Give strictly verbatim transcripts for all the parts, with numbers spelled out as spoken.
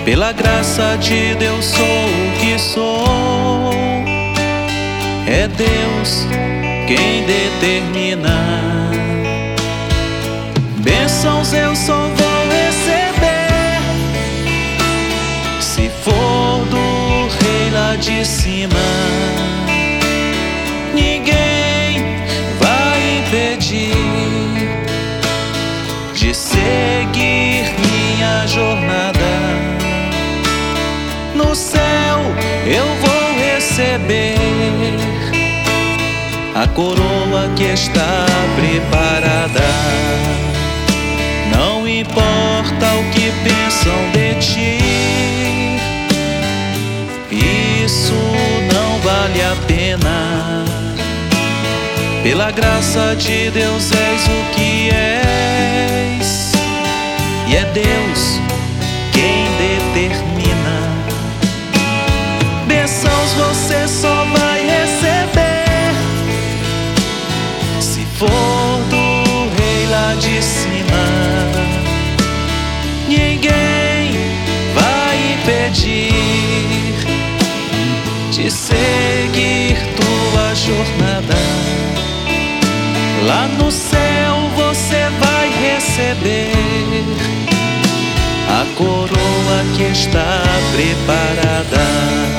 Pela graça de Deus sou o que sou. É Deus quem determina. Bênçãos eu só vou receber se for do Rei lá de cima. Ninguém vai impedir de seguir minha jornada. No céu eu vou receber a coroa que está preparada. Não importa o que pensam de ti, isso não vale a pena. Pela graça de Deus és o que és, e é Deus quem determina. Bênçãos você só vai receber se for do Rei lá de cima. Ninguém vai impedir de seguir tua jornada. Lá no céu você vai receber a coroa que está preparada.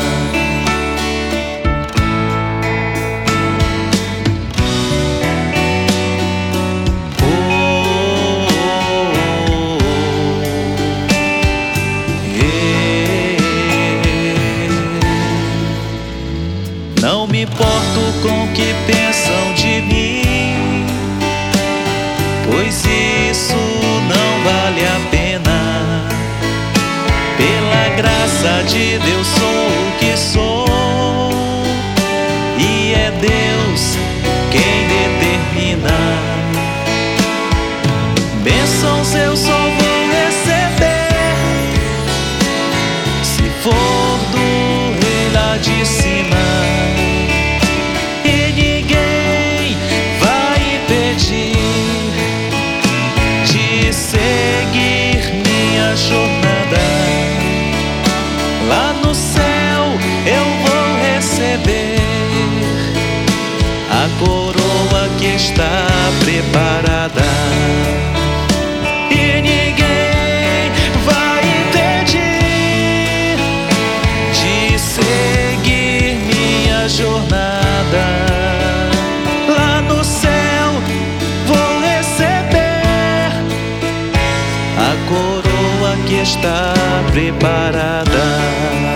Não me importo com o que pensam de mim, pois isso não vale a pena. Pela graça de Deus sou o que sou, e é Deus quem determina. Bênçãos eu só vou receber se for do Rei lá de cima. Jornada lá no céu eu vou receber a coroa que está preparada, e ninguém vai impedir de seguir minha jornada. Lá no céu vou receber a coroa que está preparada.